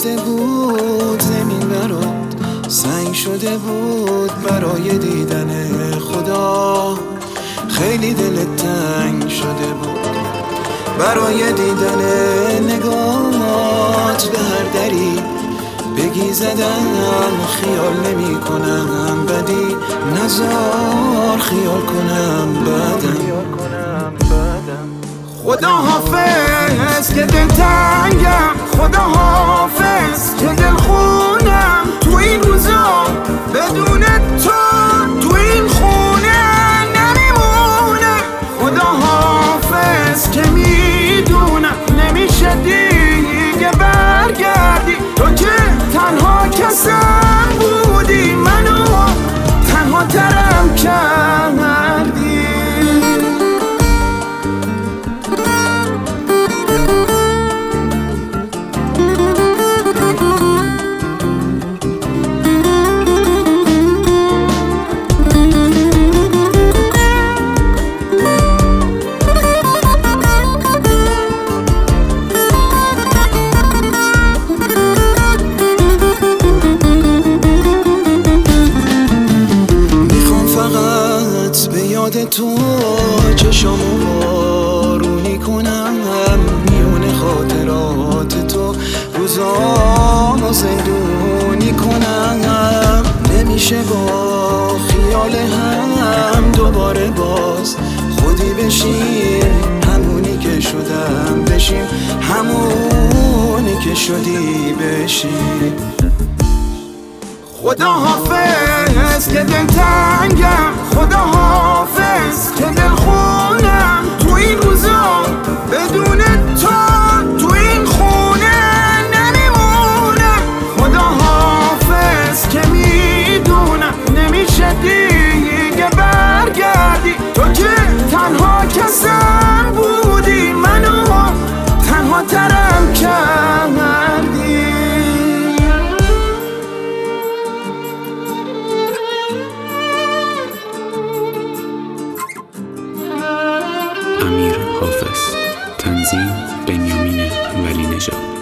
بسته بود زمین برات، سنگ شده بود برای دیدن خدا. خیلی دلت تنگ شده بود برای دیدن نگاهات به هر دری بگی زدم. خیال نمی کنم بدی، نزار خیال کنم بدم. خدا حافظ که دل تنگم، خدا حافظ که دل خونم. تو این روزا بدون تو تو این خونه نمیمونه. خدا حافظ که میدونم نمیشه دیگه برگردی. تو که تنها کسم بودی، منو تنها ترم کردی. تو چشامو بارونی کنم، میونه خاطرات تو روزامو زندونی کنم. نمیشه با خیال هم دوباره باز خودی بشیم، همونی که شدم بشیم، همونی که شدی بشیم. خدا حافظ که دل تنگم، خدا حافظ که دل خونم. تو این روزا بدون تو تو این خونه نمیمونم. خدا حافظ که میدونم نمیشه دیگه برگردی. تو که تنها کسم بودی، منو تنها ترم کردی. امیر حافظ، تنظیم بنیامین ولی نژاد.